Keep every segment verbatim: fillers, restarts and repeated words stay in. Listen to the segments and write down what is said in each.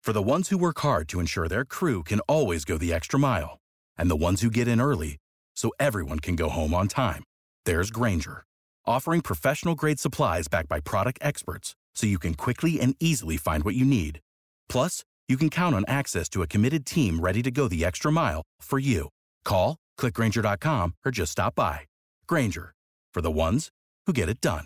For the ones who work hard to ensure their crew can always go the extra mile, and the ones who get in early so everyone can go home on time, there's Grainger, offering professional-grade supplies backed by product experts so you can quickly and easily find what you need. Plus, you can count on access to a committed team ready to go the extra mile for you. Call, click Grainger dot com, or just stop by. Grainger, for the ones who get it done.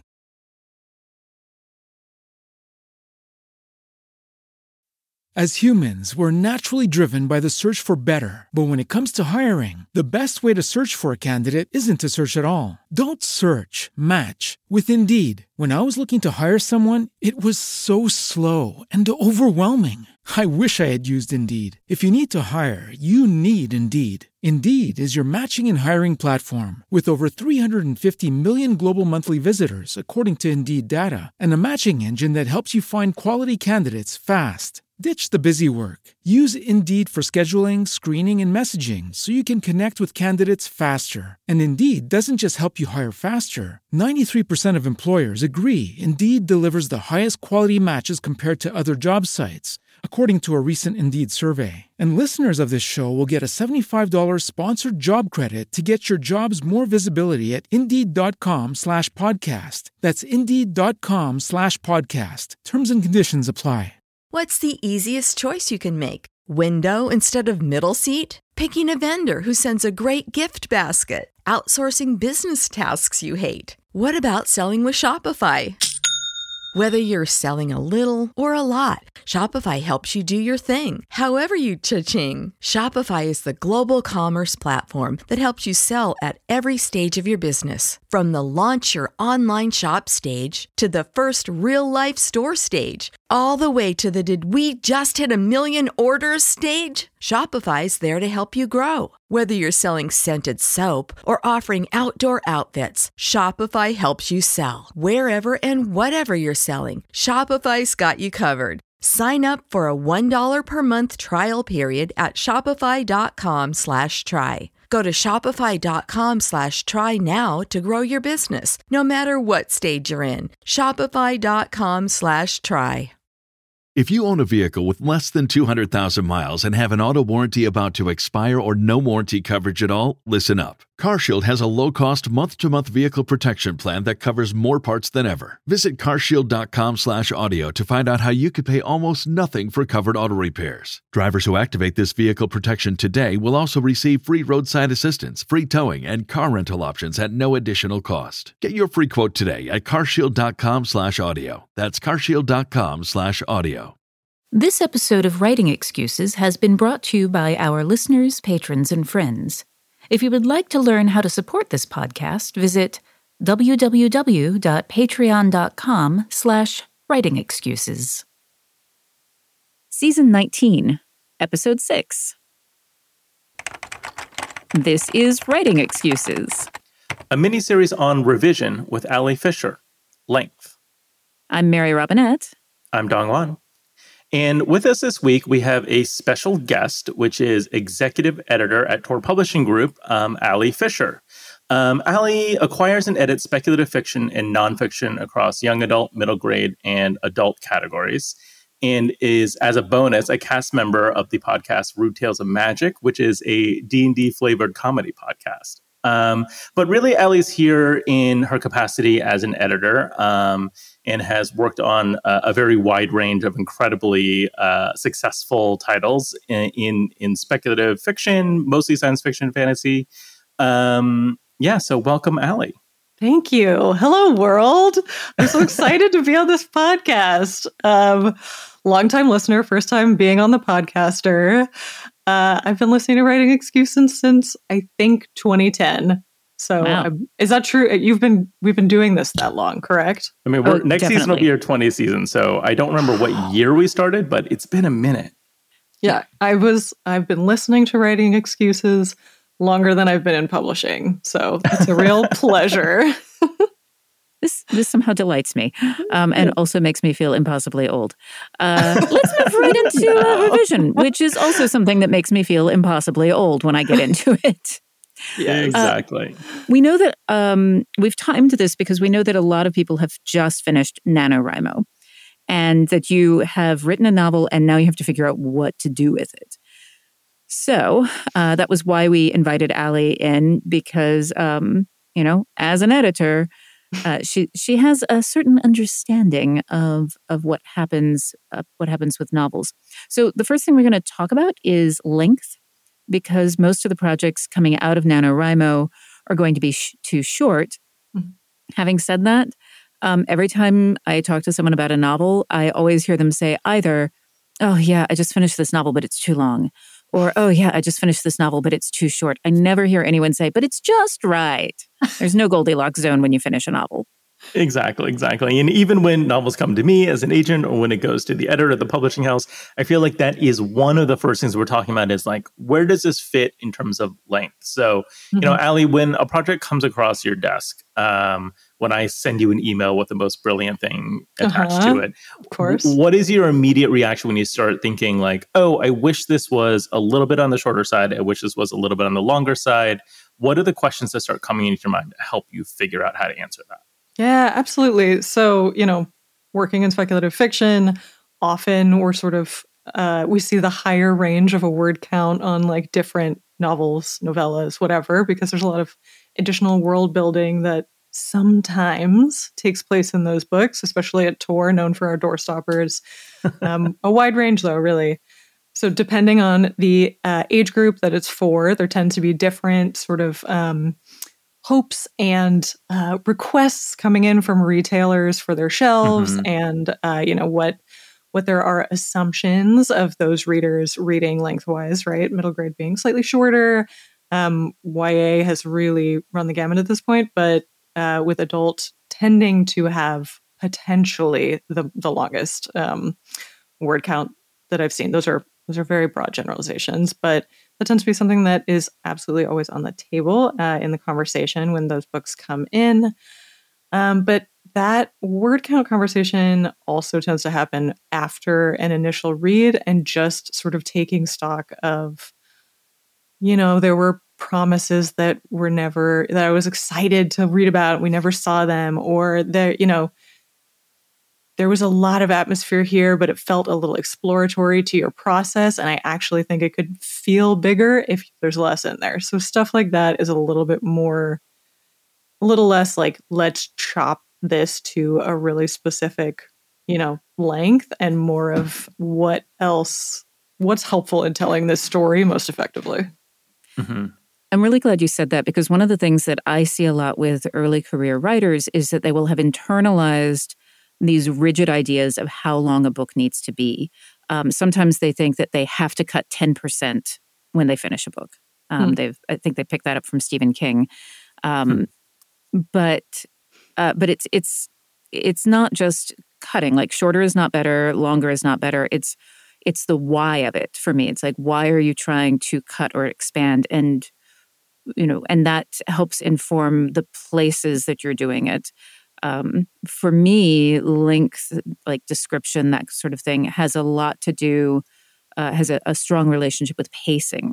As humans, we're naturally driven by the search for better. But when it comes to hiring, the best way to search for a candidate isn't to search at all. Don't search, match with Indeed. When I was looking to hire someone, it was so slow and overwhelming. I wish I had used Indeed. If you need to hire, you need Indeed. Indeed is your matching and hiring platform with over three hundred fifty million global monthly visitors, according to Indeed data, and a matching engine that helps you find quality candidates fast. Ditch the busy work. Use Indeed for scheduling, screening, and messaging so you can connect with candidates faster. And Indeed doesn't just help you hire faster. ninety-three percent of employers agree Indeed delivers the highest quality matches compared to other job sites, according to a recent Indeed survey. And listeners of this show will get a seventy-five dollars sponsored job credit to get your jobs more visibility at Indeed.com slash podcast. That's Indeed.com slash podcast. Terms and conditions apply. What's the easiest choice you can make? Window instead of middle seat? Picking a vendor who sends a great gift basket? Outsourcing business tasks you hate? What about selling with Shopify? Whether you're selling a little or a lot, Shopify helps you do your thing, however you cha-ching. Shopify is the global commerce platform that helps you sell at every stage of your business. From the launch your online shop stage to the first real-life store stage, all the way to the did we just hit a million orders stage. Shopify's there to help you grow. Whether you're selling scented soap or offering outdoor outfits, Shopify helps you sell. Wherever and whatever you're selling, Shopify's got you covered. Sign up for a one dollar per month trial period at shopify.com slash try. Go to shopify.com slash try now to grow your business, no matter what stage you're in. Shopify.com slash try. If you own a vehicle with less than two hundred thousand miles and have an auto warranty about to expire or no warranty coverage at all, listen up. CarShield has a low-cost month-to-month vehicle protection plan that covers more parts than ever. Visit carshield.com slash audio to find out how you could pay almost nothing for covered auto repairs. Drivers who activate this vehicle protection today will also receive free roadside assistance, free towing, and car rental options at no additional cost. Get your free quote today at carshield.com slash audio. That's carshield.com slash audio. This episode of Writing Excuses has been brought to you by our listeners, patrons, and friends. If you would like to learn how to support this podcast, visit www.patreon.com slash writing excuses. Season nineteen, Episode six. This is Writing Excuses, a miniseries on revision with Ali Fisher. Length. I'm Mary Robinette. I'm Dong Wan. And with us this week, we have a special guest, which is executive editor at Tor Publishing Group, um, Ali Fisher. Um, Ali acquires and edits speculative fiction and nonfiction across young adult, middle grade, and adult categories, and is, as a bonus, a cast member of the podcast Rude Tales of Magic, which is a D and D-flavored comedy podcast. Um, but really, Ali's here in her capacity as an editor um, and has worked on a, a very wide range of incredibly uh, successful titles in, in in speculative fiction, mostly science fiction, fantasy. Um, yeah, so welcome, Ali. Thank you. Hello, world. I'm so excited to be on this podcast. Um, longtime listener, first time being on the podcaster. Uh, I've been listening to Writing Excuses since, I think, twenty ten. So wow. um, is that true? You've been we've been doing this that long, correct? I mean, we're, oh, next definitely. season will be our twentieth season, so I don't remember what year we started, but it's been a minute. Yeah, I was. I've been listening to Writing Excuses longer than I've been in publishing, so it's a real pleasure. This this somehow delights me, um, and also makes me feel impossibly old. Uh, let's move right into uh, revision, which is also something that makes me feel impossibly old when I get into it. Yeah, exactly. Uh, we know that um, we've timed this because we know that a lot of people have just finished NaNoWriMo. and that you have written a novel and now you have to figure out what to do with it. So uh, that was why we invited Allie in, because, um, you know, as an editor, uh, she she has a certain understanding of of what happens uh, what happens with novels. So the first thing we're going to talk about is length, because most of the projects coming out of NaNoWriMo are going to be sh- too short. Mm-hmm. Having said that, um, every time I talk to someone about a novel, I always hear them say either, "Oh yeah, I just finished this novel, but it's too long," or, "Oh yeah, I just finished this novel, but it's too short." I never hear anyone say, "But it's just right." There's no Goldilocks zone when you finish a novel. Exactly, exactly. And even when novels come to me as an agent, or when it goes to the editor of the publishing house, I feel like that is one of the first things we're talking about is like, where does this fit in terms of length? So, mm-hmm. you know, Allie, when a project comes across your desk, um, when I send you an email with the most brilliant thing attached uh-huh. to it, of course, w- what is your immediate reaction when you start thinking like, oh, I wish this was a little bit on the shorter side. I wish this was a little bit on the longer side. What are the questions that start coming into your mind to help you figure out how to answer that? Yeah, absolutely. So, you know, working in speculative fiction, often we're sort of, uh, we see the higher range of a word count on like different novels, novellas, whatever, because there's a lot of additional world building that sometimes takes place in those books, especially at Tor, known for our door stoppers. Um, a wide range, though, really. So depending on the uh, age group that it's for, there tend to be different sort of um, hopes and uh, requests coming in from retailers for their shelves, mm-hmm. and uh, you know what what there are assumptions of those readers reading lengthwise, right? Middle grade being slightly shorter. Um, Y A has really run the gamut at this point, but uh, with adult tending to have potentially the the longest um, word count that I've seen. Those are those are very broad generalizations, but that tends to be something that is absolutely always on the table uh, in the conversation when those books come in. Um, but that word count conversation also tends to happen after an initial read and just sort of taking stock of, you know, there were promises that were never, that I was excited to read about. We never saw them, or that, you know, there was a lot of atmosphere here, but it felt a little exploratory to your process. And I actually think it could feel bigger if there's less in there. So stuff like that is a little bit more, a little less like, let's chop this to a really specific, you know, length, and more of what else, what's helpful in telling this story most effectively. Mm-hmm. I'm really glad you said that, because one of the things that I see a lot with early career writers is that they will have internalized these rigid ideas of how long a book needs to be. Um, sometimes they think that they have to cut ten percent when they finish a book. Um, mm. They've, I think they picked that up from Stephen King. Um, mm. But uh, but it's it's it's not just cutting. Like, shorter is not better, longer is not better. It's it's the why of it for me. It's like, why are you trying to cut or expand? And you know, and that helps inform the places that you're doing it. Um, for me, length, like description, that sort of thing, has a lot to do, uh, has a, a strong relationship with pacing.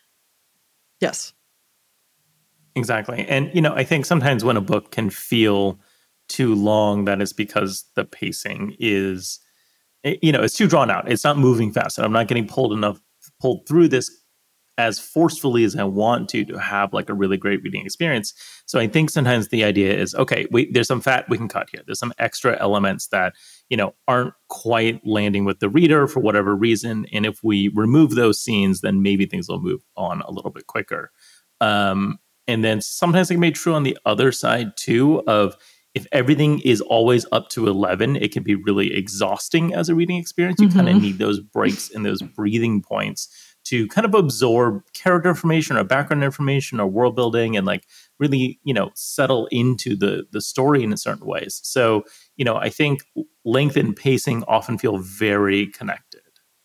Yes. Exactly. And, you know, I think sometimes when a book can feel too long, that is because the pacing is, you know, it's too drawn out. It's not moving fast. And I'm not getting pulled enough, pulled through this as forcefully as I want to, to have like a really great reading experience. So I think sometimes the idea is, okay, wait, there's some fat we can cut here. There's some extra elements that, you know, aren't quite landing with the reader for whatever reason. And if we remove those scenes, then maybe things will move on a little bit quicker. Um, and then sometimes it can be true on the other side too, of if everything is always up to eleven, it can be really exhausting as a reading experience. You mm-hmm. kind of need those breaks and those breathing points to kind of absorb character information or background information or world building, and like really, you know, settle into the the story in certain ways. So, you know, I think length and pacing often feel very connected.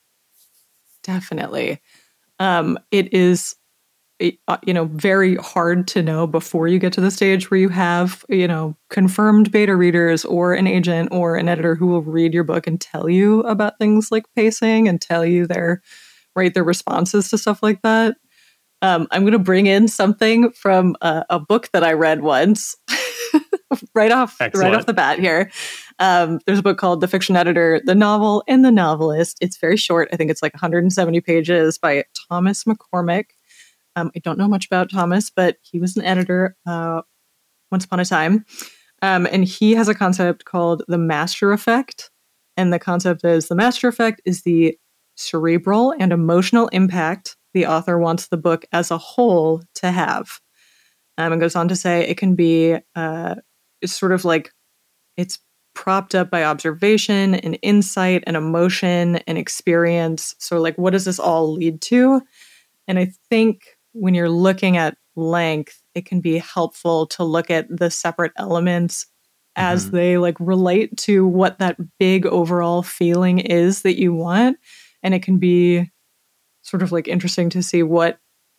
Definitely. Um, it is, uh, you know, very hard to know before you get to the stage where you have, you know, confirmed beta readers or an agent or an editor who will read your book and tell you about things like pacing and tell you their right, their responses to stuff like that. Um, I'm going to bring in something from a, a book that I read once, right off, Excellent. right off the bat here. Um, there's a book called The Fiction Editor, The Novel, and the Novelist. It's very short. I think it's like one hundred seventy pages by Thomas McCormick. Um, I don't know much about Thomas, but he was an editor uh, once upon a time. Um, and he has a concept called the master effect. And the concept is the master effect is the cerebral and emotional impact the author wants the book as a whole to have. Um, and goes on to say it can be uh, it's sort of like it's propped up by observation and insight and emotion and experience. So like, what does this all lead to? And I think when you're looking at length, it can be helpful to look at the separate elements as mm-hmm. they like relate to what that big overall feeling is that you want. And it can be sort of like interesting to see what,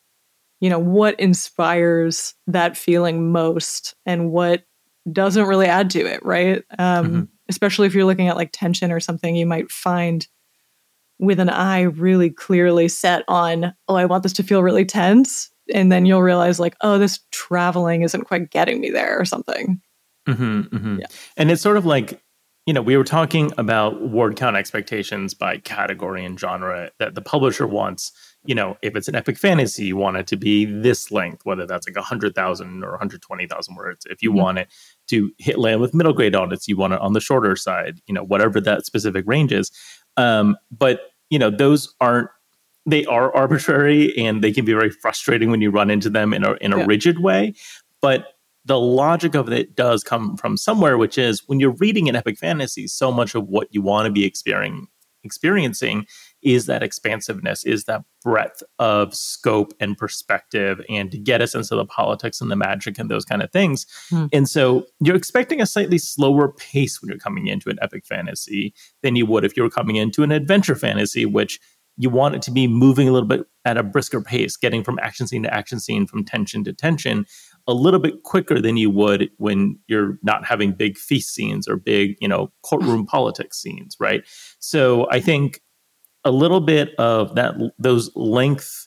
you know, what inspires that feeling most and what doesn't really add to it, right? Um, mm-hmm. Especially if you're looking at like tension or something, you might find with an eye really clearly set on, oh, I want this to feel really tense. And then you'll realize like, oh, this traveling isn't quite getting me there or something. Mm-hmm, mm-hmm. Yeah. And it's sort of like, you know, we were talking about word count expectations by category and genre that the publisher wants. You know, if it's an epic fantasy, you want it to be this length, whether that's like one hundred thousand or one hundred twenty thousand words. If you mm-hmm. want it to hit land with middle grade audits, you want it on the shorter side, you know, whatever that specific range is. Um, but, you know, those aren't, they are arbitrary and they can be very frustrating when you run into them in a, in a yeah. rigid way. But the logic of it does come from somewhere, which is when you're reading an epic fantasy, so much of what you want to be experiencing experiencing is that expansiveness, is that breadth of scope and perspective, and to get a sense of the politics and the magic and those kind of things. Hmm. And so you're expecting a slightly slower pace when you're coming into an epic fantasy than you would if you were coming into an adventure fantasy, which you want it to be moving a little bit at a brisker pace, getting from action scene to action scene, from tension to tension, a little bit quicker than you would when you're not having big feast scenes or big, you know, courtroom politics scenes, right? So I think a little bit of that, those length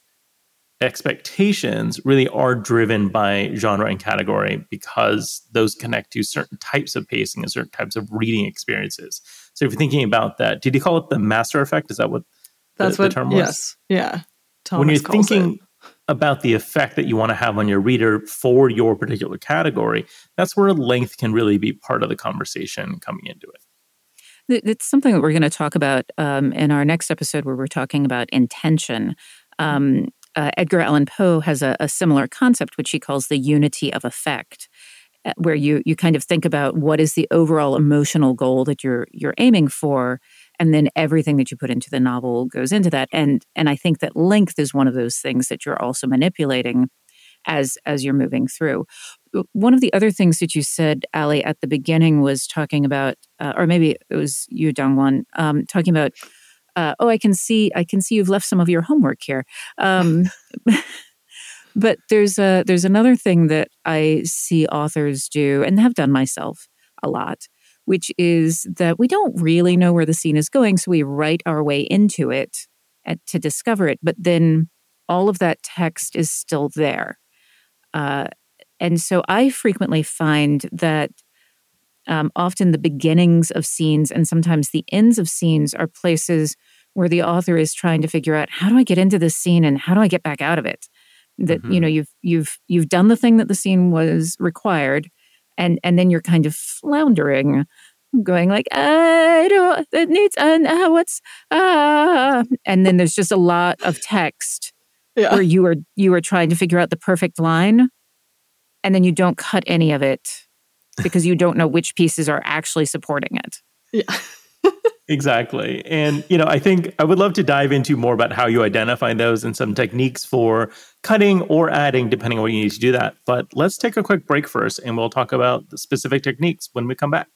expectations really are driven by genre and category because those connect to certain types of pacing and certain types of reading experiences. So if you're thinking about that, did you call it the master effect? Is that what That's the, what, the term was? Yes. Yeah. Thomas when you're calls thinking it. about the effect that you want to have on your reader for your particular category, that's where length can really be part of the conversation coming into it. It's something that we're going to talk about um, in our next episode where we're talking about intention. Um, uh, Edgar Allan Poe has a, a similar concept, which he calls the unity of effect, where you you kind of think about what is the overall emotional goal that you're you're aiming for, and then everything that you put into the novel goes into that. And and I think that length is one of those things that you're also manipulating as as you're moving through. One of the other things that you said, Ali, at the beginning was talking about, uh, or maybe it was you, Dongwon, um, talking about, uh, oh, I can see, I can see you've left some of your homework here. Um, but there's a there's another thing that I see authors do and have done myself a lot, which is that we don't really know where the scene is going, so we write our way into it at, to discover it. But then all of that text is still there. Uh, and so I frequently find that um, often the beginnings of scenes and sometimes the ends of scenes are places where the author is trying to figure out, how do I get into this scene and how do I get back out of it? That, mm-hmm. you know, you've you've you've done the thing that the scene was required, and and then you're kind of floundering, going like, I don't, it needs, uh, what's, ah, uh, and then there's just a lot of text. Yeah. Where you are you are trying to figure out the perfect line, and then you don't cut any of it because you don't know which pieces are actually supporting it. Yeah, exactly. And you know, I think I would love to dive into more about how you identify those and some techniques for cutting or adding, depending on what you need to do that. But let's take a quick break first, and we'll talk about the specific techniques when we come back.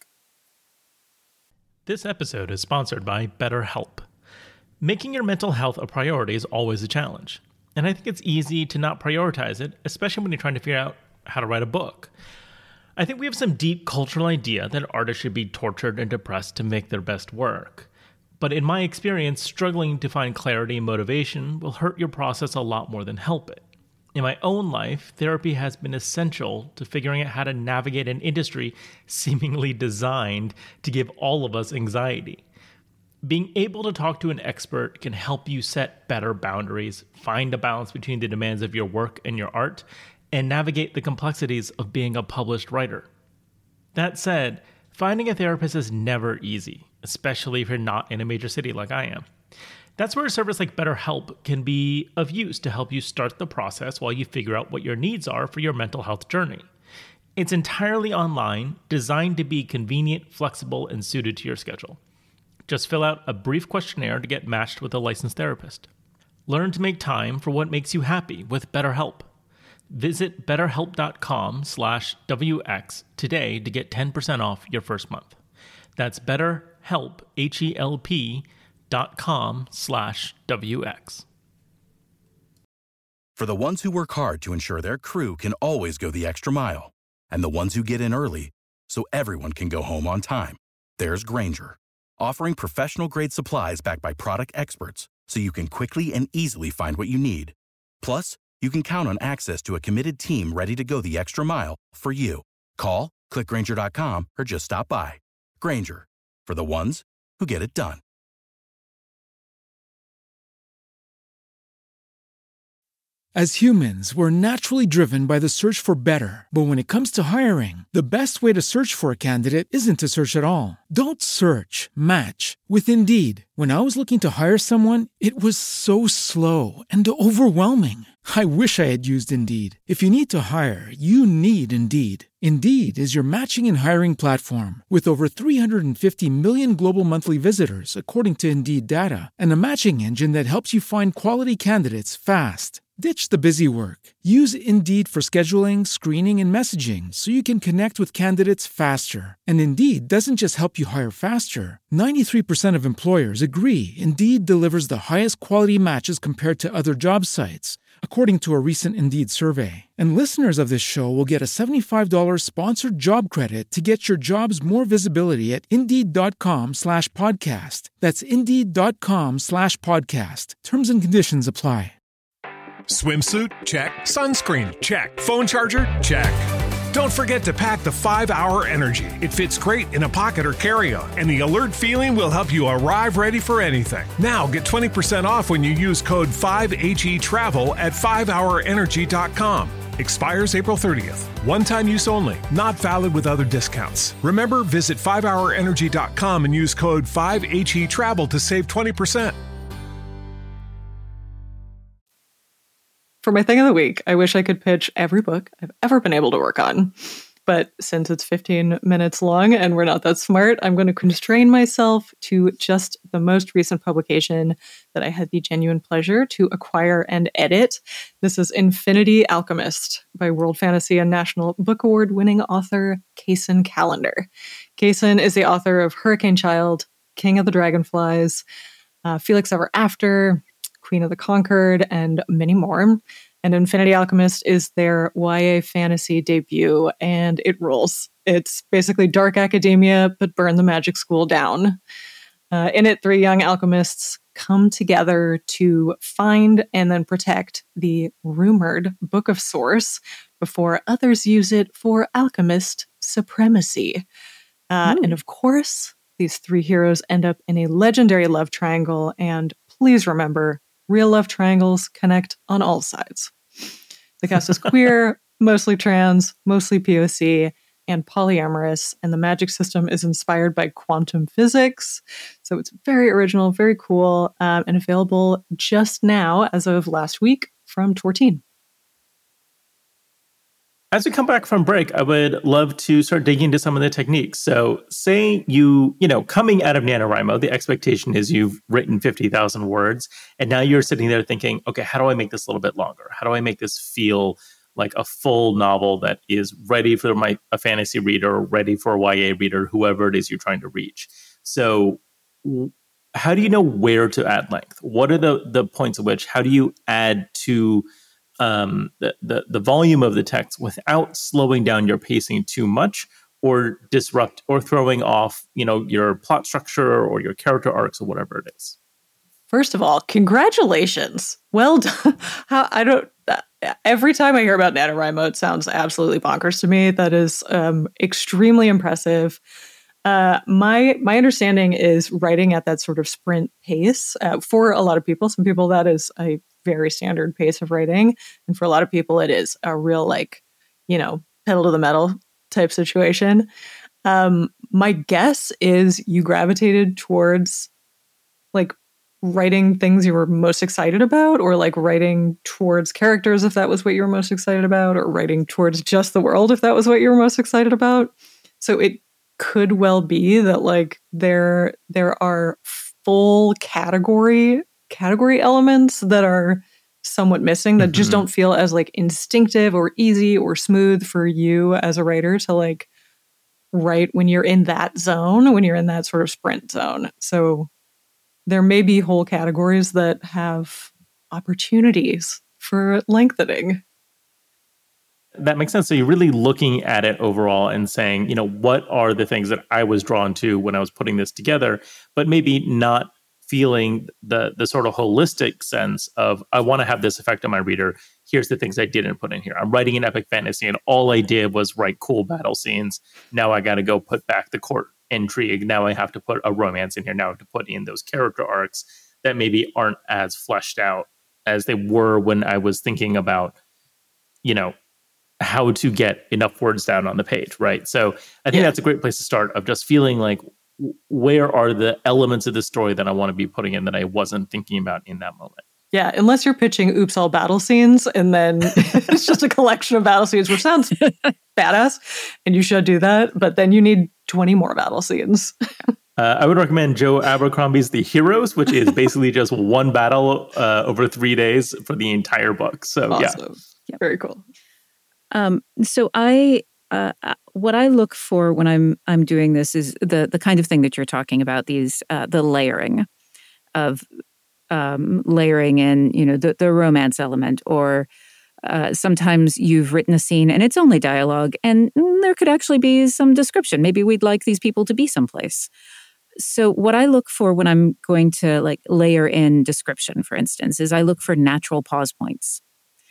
This episode is sponsored by BetterHelp. Making your mental health a priority is always a challenge. And I think it's easy to not prioritize it, especially when you're trying to figure out how to write a book. I think we have some deep cultural idea that artists should be tortured and depressed to make their best work. But in my experience, struggling to find clarity and motivation will hurt your process a lot more than help it. In my own life, therapy has been essential to figuring out how to navigate an industry seemingly designed to give all of us anxiety. Being able to talk to an expert can help you set better boundaries, find a balance between the demands of your work and your art, and navigate the complexities of being a published writer. That said, finding a therapist is never easy, especially if you're not in a major city like I am. That's where a service like BetterHelp can be of use to help you start the process while you figure out what your needs are for your mental health journey. It's entirely online, designed to be convenient, flexible, and suited to your schedule. Just fill out a brief questionnaire to get matched with a licensed therapist. Learn to make time for what makes you happy with BetterHelp. Visit betterhelp.com slash WX today to get ten percent off your first month. That's betterhelp, H E L P, dot com slash WX. For the ones who work hard to ensure their crew can always go the extra mile, and the ones who get in early so everyone can go home on time, there's Grainger, offering professional-grade supplies backed by product experts so you can quickly and easily find what you need. Plus, you can count on access to a committed team ready to go the extra mile for you. Call, click Grainger dot com, or just stop by. Grainger, for the ones who get it done. As humans, we're naturally driven by the search for better. But when it comes to hiring, the best way to search for a candidate isn't to search at all. Don't search, match with Indeed. When I was looking to hire someone, it was so slow and overwhelming. I wish I had used Indeed. If you need to hire, you need Indeed. Indeed is your matching and hiring platform with over three hundred fifty million global monthly visitors, according to Indeed data, and a matching engine that helps you find quality candidates fast. Ditch the busy work. Use Indeed for scheduling, screening, and messaging so you can connect with candidates faster. And Indeed doesn't just help you hire faster. ninety-three percent of employers agree Indeed delivers the highest quality matches compared to other job sites, according to a recent Indeed survey. And listeners of this show will get a seventy-five dollars sponsored job credit to get your jobs more visibility at Indeed.com slash podcast. That's Indeed.com slash podcast. Terms and conditions apply. Swimsuit? Check. Sunscreen? Check. Phone charger? Check. Don't forget to pack the five hour Energy. It fits great in a pocket or carry-on, and the alert feeling will help you arrive ready for anything. Now get twenty percent off when you use code five H E travel at five hour energy dot com. Expires April thirtieth. One-time use only. Not valid with other discounts. Remember, visit five hour energy dot com and use code five H E travel to save twenty percent. For my thing of the week, I wish I could pitch every book I've ever been able to work on. But since it's fifteen minutes long and we're not that smart, I'm going to constrain myself to just the most recent publication that I had the genuine pleasure to acquire and edit. This is Infinity Alchemist by World Fantasy and National Book Award winning author Kaysen Callender. Kaysen is the author of Hurricane Child, King of the Dragonflies, uh, Felix Ever After, Queen of the Conquered, and many more. And Infinity Alchemist is their Y A fantasy debut, and it rules. It's basically dark academia, but burn the magic school down. Uh, in it, three young alchemists come together to find and then protect the rumored Book of Source before others use it for alchemist supremacy. Uh, and of course, these three heroes end up in a legendary love triangle, and please remember, real love triangles connect on all sides. The cast is queer, mostly trans, mostly P O C, and polyamorous, and the magic system is inspired by quantum physics. So it's very original, very cool, um, and available just now, as of last week, from Tortine. As we come back from break, I would love to start digging into some of the techniques. So say you, you know, coming out of NaNoWriMo, the expectation is you've written fifty thousand words, and now you're sitting there thinking, okay, how do I make this a little bit longer? How do I make this feel like a full novel that is ready for my a fantasy reader, ready for a Y A reader, whoever it is you're trying to reach? So how do you know where to add length? What are the, the points at which, how do you add to Um, the, the the volume of the text without slowing down your pacing too much or disrupt or throwing off, you know, your plot structure or your character arcs or whatever it is? First of all, congratulations. Well done. How, I don't, every time I hear about NaNoWriMo, it sounds absolutely bonkers to me. That is um, extremely impressive. Uh, my my understanding is writing at that sort of sprint pace uh, for a lot of people. Some people that is a very standard pace of writing, and for a lot of people it is a real like, you know, pedal to the metal type situation. Um, my guess is you gravitated towards like writing things you were most excited about, or like writing towards characters if that was what you were most excited about, or writing towards just the world if that was what you were most excited about. So it could well be that like there there are full category category elements that are somewhat missing that mm-hmm. just don't feel as like instinctive or easy or smooth for you as a writer to like write when you're in that zone, when you're in that sort of sprint zone. So there may be whole categories that have opportunities for lengthening. That makes sense. So you're really looking at it overall and saying, you know, what are the things that I was drawn to when I was putting this together, but maybe not feeling the the sort of holistic sense of, I want to have this effect on my reader. Here's the things I didn't put in here. I'm writing an epic fantasy and all I did was write cool battle scenes. Now I got to go put back the court intrigue. Now I have to put a romance in here. Now I have to put in those character arcs that maybe aren't as fleshed out as they were when I was thinking about, you know, how to get enough words down on the page, right? So I think yeah. that's a great place to start, of just feeling like, where are the elements of the story that I want to be putting in that I wasn't thinking about in that moment? Yeah, unless you're pitching Oops All Battle Scenes, and then it's just a collection of battle scenes, which sounds badass, and you should do that, but then you need twenty more battle scenes. Uh, I would recommend Joe Abercrombie's The Heroes, which is basically just one battle uh, over three days for the entire book. So awesome. yeah. Very cool. Um, so I, uh, what I look for when I'm I'm doing this is the the kind of thing that you're talking about. These uh, the layering of um, layering in, you know, the the romance element, or uh, sometimes you've written a scene and it's only dialogue, and there could actually be some description. Maybe we'd like these people to be someplace. So what I look for when I'm going to like layer in description, for instance, is I look for natural pause points.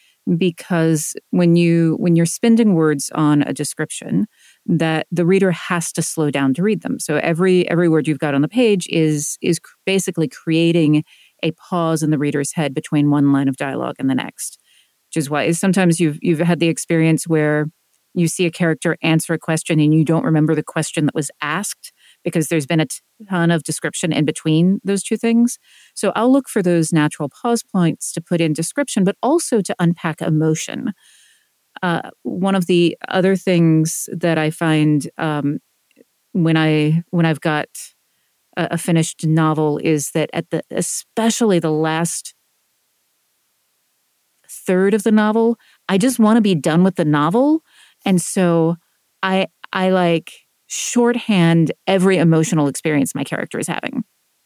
Because when you when you're spending words on a description, that the reader has to slow down to read them. So every every word you've got on the page is is basically creating a pause in the reader's head between one line of dialogue and the next. Which is why sometimes you've you've had the experience where you see a character answer a question and you don't remember the question that was asked, because there's been a ton of description in between those two things. So I'll look for those natural pause points to put in description, but also to unpack emotion. Uh, one of the other things that I find um, when I when I've got a, a finished novel is that at the especially the last third of the novel, I just want to be done with the novel, and so I I like. shorthand every emotional experience my character is having.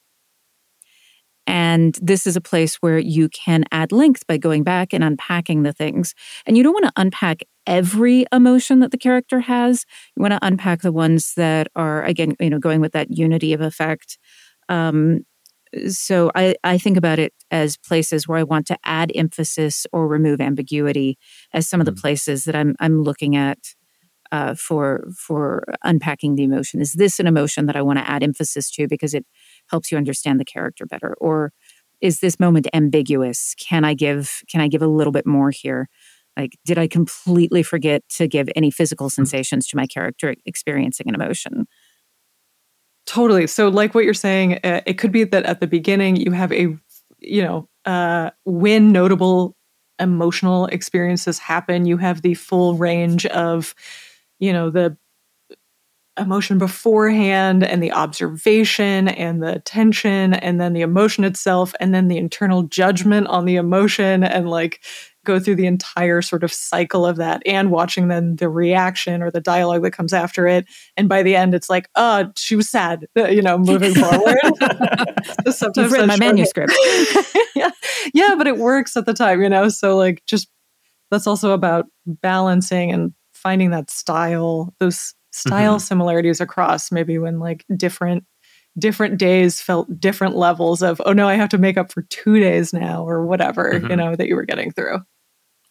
And this is a place where you can add length by going back and unpacking the things. And you don't want to unpack every emotion that the character has. You want to unpack the ones that are, again, you know, going with that unity of effect. Um, so I, I think about it as places where I want to add emphasis or remove ambiguity as some of the places that I'm I'm looking at Uh, for for unpacking the emotion. Is this an emotion that I want to add emphasis to because it helps you understand the character better? Or is this moment ambiguous? Can I give can I give a little bit more here? Like, did I completely forget to give any physical sensations to my character experiencing an emotion? Totally. So like what you're saying, uh, it could be that at the beginning you have a, you know, uh, when notable emotional experiences happen, you have the full range of, you know, the emotion beforehand and the observation and the tension and then the emotion itself and then the internal judgment on the emotion, and like go through the entire sort of cycle of that, and watching then the reaction or the dialogue that comes after it. And by the end, it's like, oh, she was sad, you know, moving forward. So sometimes You've read my manuscript. yeah. yeah, but it works at the time, you know? So like, just, that's also about balancing and finding that style, those style mm-hmm. similarities across, maybe when like different different days felt different levels of, oh no, I have to make up for two days now or whatever, mm-hmm. you know, that you were getting through.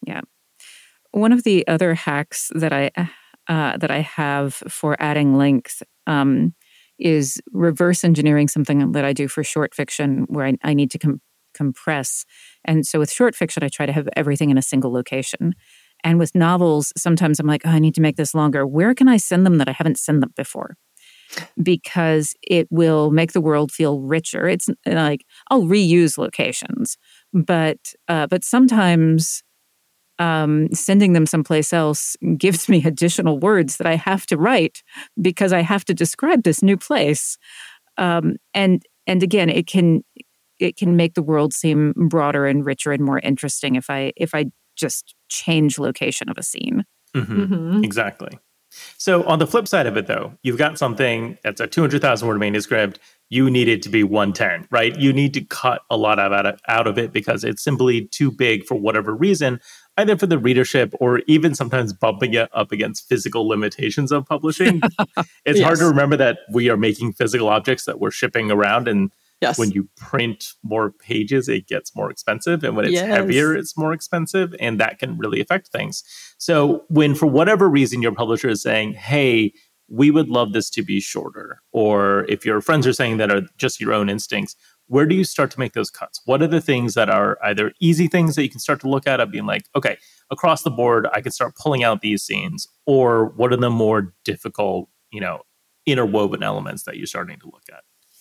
Yeah. One of the other hacks that I uh, that I have for adding length um, is reverse engineering something that I do for short fiction where I, I need to com- compress. And so with short fiction, I try to have everything in a single location. And with novels, sometimes I'm like, oh, I need to make this longer. Where can I send them that I haven't sent them before? Because it will make the world feel richer. It's like, I'll reuse locations, but uh, but sometimes um, sending them someplace else gives me additional words that I have to write because I have to describe this new place. Um, and and again, it can it can make the world seem broader and richer and more interesting if I if I just change location of a scene. Mm-hmm. Mm-hmm. Exactly. So on the flip side of it, though, you've got something that's a two hundred thousand word manuscript. You need it to be one ten, right? You need to cut a lot of out, of out of it because it's simply too big for whatever reason, either for the readership or even sometimes bumping it up against physical limitations of publishing. It's yes. hard to remember that we are making physical objects that we're shipping around. And yes. when you print more pages, it gets more expensive. And when it's yes. heavier, it's more expensive. And that can really affect things. So when, for whatever reason, your publisher is saying, hey, we would love this to be shorter, or if your friends are saying that are just your own instincts, where do you start to make those cuts? What are the things that are either easy things that you can start to look at of being like, okay, across the board, I can start pulling out these scenes, or what are the more difficult, you know, interwoven elements that you're starting to look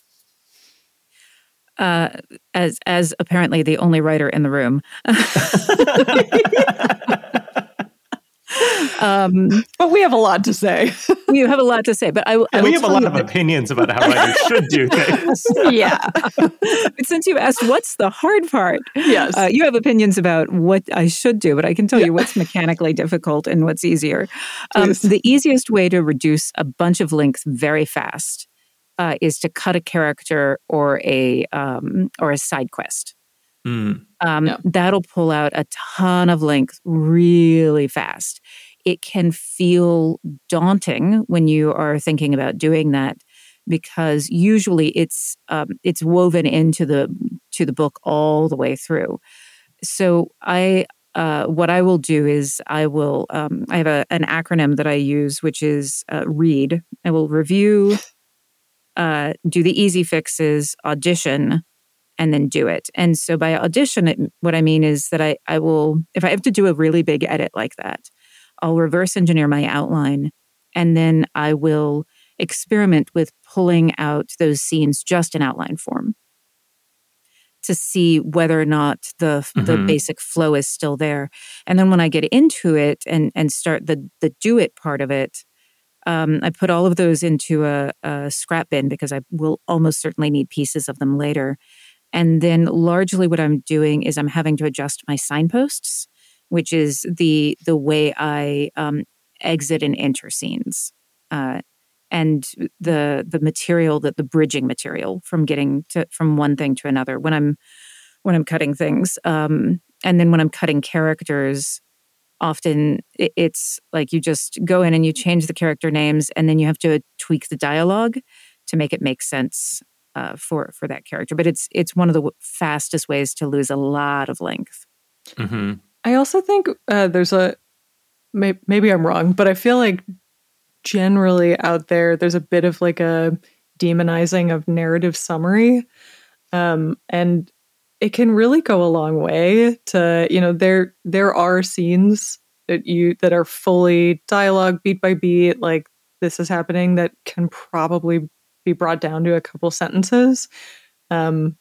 at? Uh, as as apparently the only writer in the room. um, but we have a lot to say. We have a lot to say, but I, I we have a lot of that, opinions about how writers should do things. Yeah. But since you asked what's the hard part, yes, uh, you have opinions about what I should do, but I can tell yeah. you what's mechanically difficult and what's easier. Um, the easiest way to reduce a bunch of length very fast uh, is to cut a character or a um, or a side quest. Mm. Um, yeah. That'll pull out a ton of length really fast. It can feel daunting when you are thinking about doing that because usually it's um, it's woven into the to the book all the way through. So I uh, what I will do is I will um, I have a, an acronym that I use, which is uh, READ. I will review, uh, do the easy fixes, audition, and then do it. And so by audition, it, what I mean is that I, I will, if I have to do a really big edit like that, I'll reverse engineer my outline, and then I will experiment with pulling out those scenes just in outline form to see whether or not the mm-hmm. the basic flow is still there. And then when I get into it and and start the the do it part of it, um, I put all of those into a, a scrap bin because I will almost certainly need pieces of them later. And then largely what I'm doing is I'm having to adjust my signposts, which is the the way I um, exit and enter scenes, uh, and the the material that the bridging material from getting to from one thing to another when I'm when I'm cutting things, um, and then when I'm cutting characters, often it, it's like you just go in and you change the character names, and then you have to tweak the dialogue to make it make sense uh, for for that character. But it's it's one of the w- fastest ways to lose a lot of length. Mm-hmm. I also think uh, there's a, may, maybe I'm wrong, but I feel like generally out there, there's a bit of like a demonizing of narrative summary. Um, and it can really go a long way to, you know, there, there are scenes that you, that are fully dialogue beat by beat, like this is happening, that can probably be brought down to a couple sentences. Um,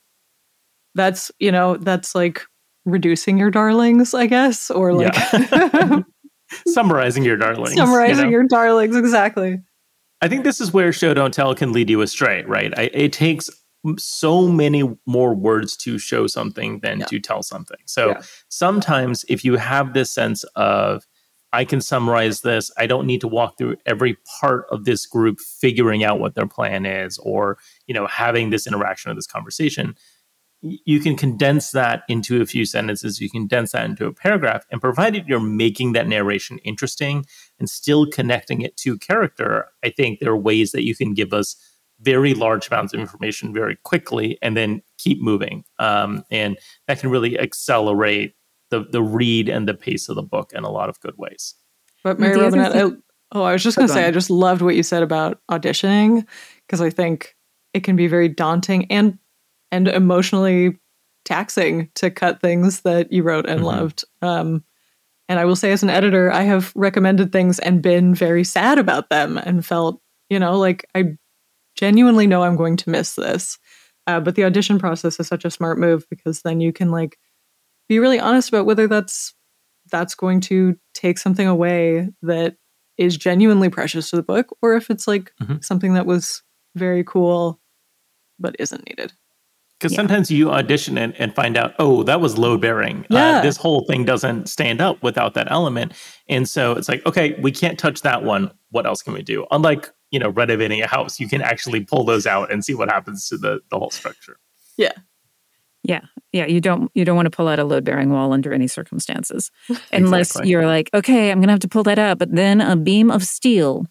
that's, you know, that's like, reducing your darlings, I guess, or like yeah. summarizing your darlings. Summarizing you know? your darlings, exactly. I think this is where show don't tell can lead you astray, right? I, it takes so many more words to show something than yeah. to tell something. So yeah. sometimes if you have this sense of, I can summarize this, I don't need to walk through every part of this group figuring out what their plan is, or, you know, having this interaction or this conversation, you can condense that into a few sentences, you can condense that into a paragraph, and provided you're making that narration interesting and still connecting it to character, I think there are ways that you can give us very large amounts of information very quickly and then keep moving. Um, and that can really accelerate the the read and the pace of the book in a lot of good ways. But Mary Robinette, I, oh, I was just going to say, I just loved what you said about auditioning, because I think it can be very daunting and and emotionally taxing to cut things that you wrote and mm-hmm. loved. Um, and I will say, as an editor, I have recommended things and been very sad about them and felt, you know, like I genuinely know I'm going to miss this. Uh, but the audition process is such a smart move, because then you can like be really honest about whether that's that's going to take something away that is genuinely precious to the book, or if it's like mm-hmm. something that was very cool but isn't needed. Because yeah. sometimes you audition and, and find out, oh, that was load bearing. Yeah. Uh, this whole thing doesn't stand up without that element. And so it's like, okay, we can't touch that one. What else can we do? Unlike, you know, renovating a house, you can actually pull those out and see what happens to the, the whole structure. Yeah. Yeah. Yeah. You don't you don't want to pull out a load bearing wall under any circumstances. Unless exactly. you're like, okay, I'm gonna have to pull that out, but then a beam of steel.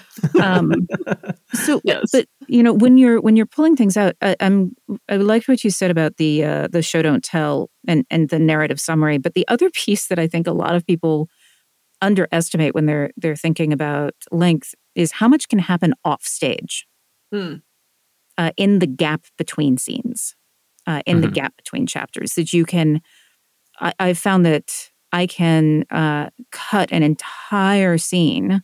Um so yes. but you know, when you're when you're pulling things out, I, I'm I liked what you said about the uh, the show don't tell and and the narrative summary. But the other piece that I think a lot of people underestimate when they're they're thinking about length is how much can happen off stage, hmm. uh, in the gap between scenes. Uh, in mm-hmm. the gap between chapters, that you can, I, I've found that I can uh, cut an entire scene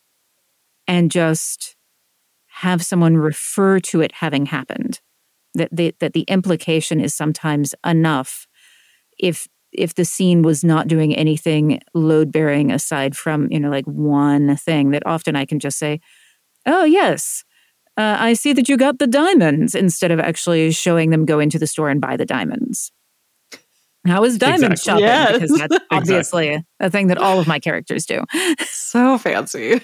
and just have someone refer to it having happened. That the, that the implication is sometimes enough if if the scene was not doing anything load bearing aside from, you know, like one thing, that often I can just say, oh yes, Uh, I see that you got the diamonds, instead of actually showing them go into the store and buy the diamonds. How is diamond exactly. shopping? Yes. Because that's obviously exactly. a, a thing that all of my characters do. So fancy.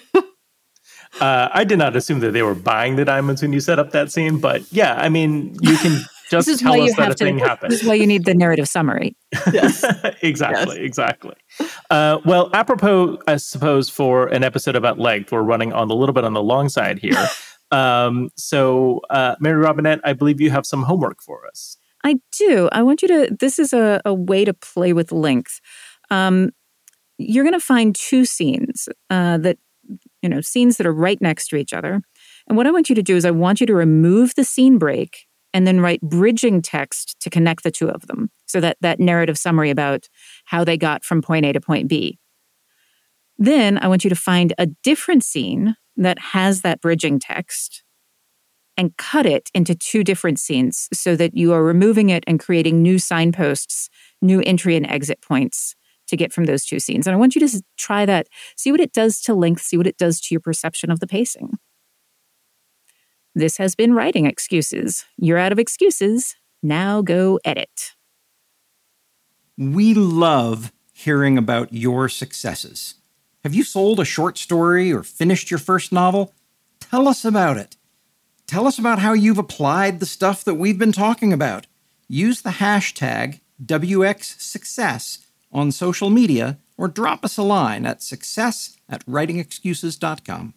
uh, I did not assume that they were buying the diamonds when you set up that scene, but yeah, I mean, you can just tell us that a to, thing happened. This is why you need the narrative summary. Yes. exactly, yes. exactly. Uh, well, apropos, I suppose, for an episode about length, we're running on a little bit on the long side here. Um, so, uh, Mary Robinette, I believe you have some homework for us. I do. I want you to, this is a, a way to play with length. Um, you're going to find two scenes, uh, that, you know, scenes that are right next to each other. And what I want you to do is I want you to remove the scene break and then write bridging text to connect the two of them. So that, that narrative summary about how they got from point A to point B. Then I want you to find a different scene that has that bridging text and cut it into two different scenes so that you are removing it and creating new signposts, new entry and exit points to get from those two scenes. And I want you to try that, see what it does to length, see what it does to your perception of the pacing. This has been Writing Excuses. You're out of excuses. Now go edit. We love hearing about your successes. Have you sold a short story or finished your first novel? Tell us about it. Tell us about how you've applied the stuff that we've been talking about. Use the hashtag W X Success on social media or drop us a line at success at writing excuses dot com.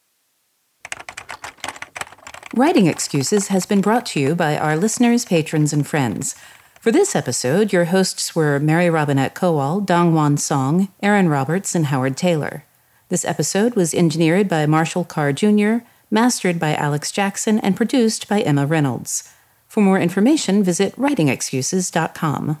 Writing Excuses has been brought to you by our listeners, patrons, and friends. For this episode, your hosts were Mary Robinette Kowal, Dongwon Song, Aaron Roberts, and Howard Taylor. This episode was engineered by Marshall Carr Junior, mastered by Alex Jackson, and produced by Emma Reynolds. For more information, visit writing excuses dot com.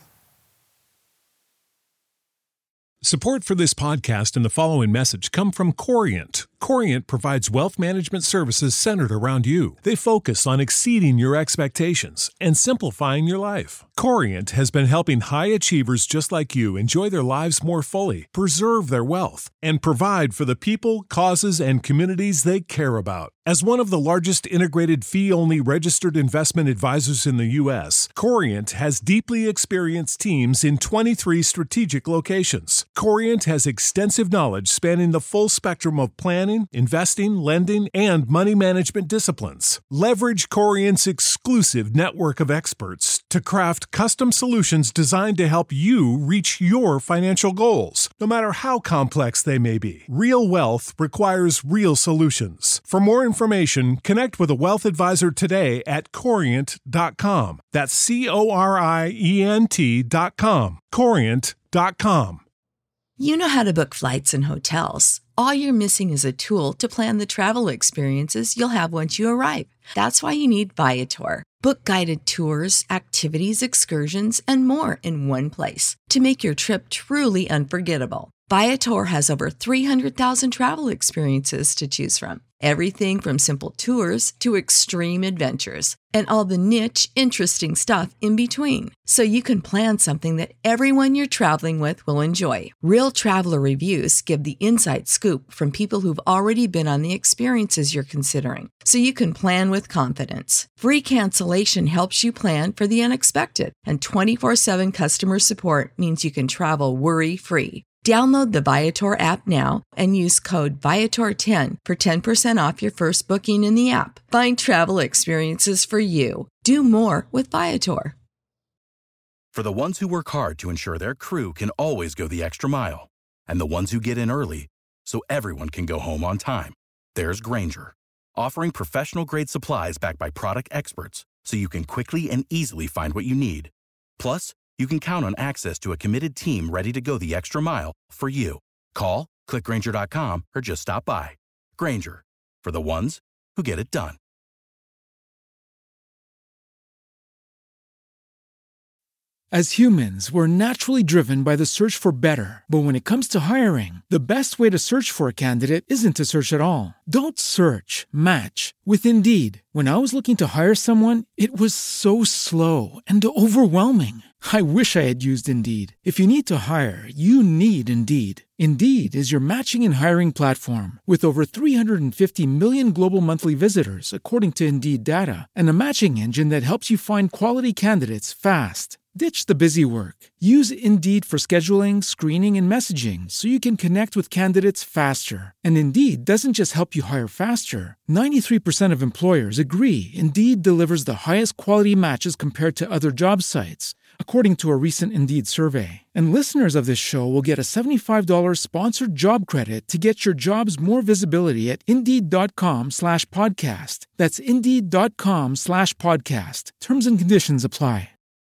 Support for this podcast and the following message come from Corient. Corient provides wealth management services centered around you. They focus on exceeding your expectations and simplifying your life. Corient has been helping high achievers just like you enjoy their lives more fully, preserve their wealth, and provide for the people, causes, and communities they care about. As one of the largest integrated fee-only registered investment advisors in the U S, Corient has deeply experienced teams in twenty-three strategic locations. Corient has extensive knowledge spanning the full spectrum of planning, investing, lending, and money management disciplines. Leverage Corient's exclusive network of experts to craft custom solutions designed to help you reach your financial goals, no matter how complex they may be. Real wealth requires real solutions. For more information, connect with a wealth advisor today at corient dot com. That's C O R I E N T dot com. corient dot com. You know how to book flights and hotels. All you're missing is a tool to plan the travel experiences you'll have once you arrive. That's why you need Viator. Book guided tours, activities, excursions, and more in one place to make your trip truly unforgettable. Viator has over three hundred thousand travel experiences to choose from. Everything from simple tours to extreme adventures and all the niche, interesting stuff in between. So you can plan something that everyone you're traveling with will enjoy. Real traveler reviews give the inside scoop from people who've already been on the experiences you're considering. So you can plan with confidence. Free cancellation helps you plan for the unexpected. And twenty-four seven customer support means you can travel worry-free. Download the Viator app now and use code Viator ten for ten percent off your first booking in the app. Find travel experiences for you. Do more with Viator. For the ones who work hard to ensure their crew can always go the extra mile, and the ones who get in early so everyone can go home on time, there's Grainger, offering professional-grade supplies backed by product experts so you can quickly and easily find what you need. Plus, you can count on access to a committed team ready to go the extra mile for you. Call, click Grainger dot com, or just stop by. Grainger, for the ones who get it done. As humans, we're naturally driven by the search for better. But when it comes to hiring, the best way to search for a candidate isn't to search at all. Don't search, match with Indeed. When I was looking to hire someone, it was so slow and overwhelming. I wish I had used Indeed. If you need to hire, you need Indeed. Indeed is your matching and hiring platform with over three hundred fifty million global monthly visitors, according to Indeed data, and a matching engine that helps you find quality candidates fast. Ditch the busy work. Use Indeed for scheduling, screening, and messaging so you can connect with candidates faster. And Indeed doesn't just help you hire faster. ninety-three percent of employers agree Indeed delivers the highest quality matches compared to other job sites, according to a recent Indeed survey. And listeners of this show will get a seventy-five dollars sponsored job credit to get your jobs more visibility at Indeed.com slash podcast. That's Indeed.com slash podcast. Terms and conditions apply.